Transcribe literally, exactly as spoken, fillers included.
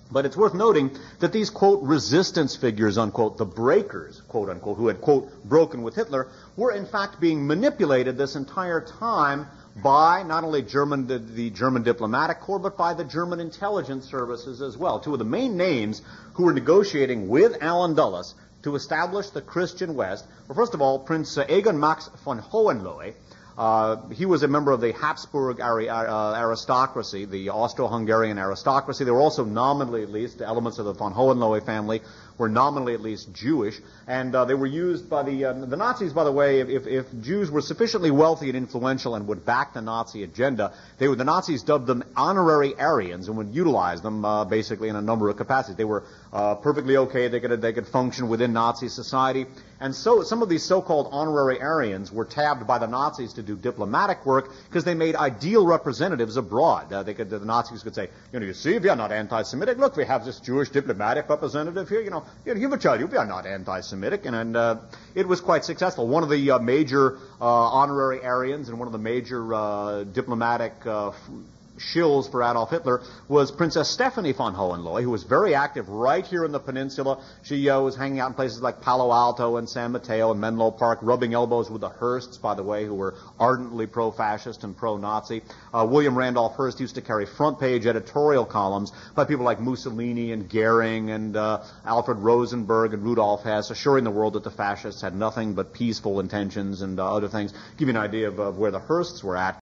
But it's worth noting that these, quote, resistance figures, unquote, the breakers, quote, unquote, who had, quote, broken with Hitler, were in fact being manipulated this entire time by not only German, the, the German diplomatic corps, but by the German intelligence services as well. Two of the main names who were negotiating with Allen Dulles to establish the Christian West were, first of all, Prince uh, Egon Max von Hohenlohe. Uh, he was a member of the Habsburg ari- uh, aristocracy, the Austro-Hungarian aristocracy. They were also nominally, at least, elements of the von Hohenlohe family were nominally at least Jewish, and uh, they were used by the uh, the Nazis. By the way, if, if Jews were sufficiently wealthy and influential and would back the Nazi agenda, they were the Nazis dubbed them honorary Aryans and would utilize them uh, basically in a number of capacities. They were uh, perfectly okay; they could they could function within Nazi society, and so some of these so-called honorary Aryans were tabbed by the Nazis to do diplomatic work because they made ideal representatives abroad. Uh, they could the Nazis could say, you know, you see, we are not anti-Semitic. Look, we have this Jewish diplomatic representative here. You know. You know, he will tell you we are not anti-Semitic, and, and uh, it was quite successful. One of the uh, major uh, honorary Aryans and one of the major uh, diplomatic uh, shills for Adolf Hitler was Princess Stephanie von Hohenlohe, who was very active right here in the peninsula. She uh, was hanging out in places like Palo Alto and San Mateo and Menlo Park, rubbing elbows with the Hearsts, by the way, who were ardently pro-fascist and pro-Nazi. Uh, William Randolph Hearst used to carry front-page editorial columns by people like Mussolini and Goering and uh, Alfred Rosenberg and Rudolf Hess, assuring the world that the fascists had nothing but peaceful intentions and uh, other things. Give you an idea of, of where the Hearsts were at.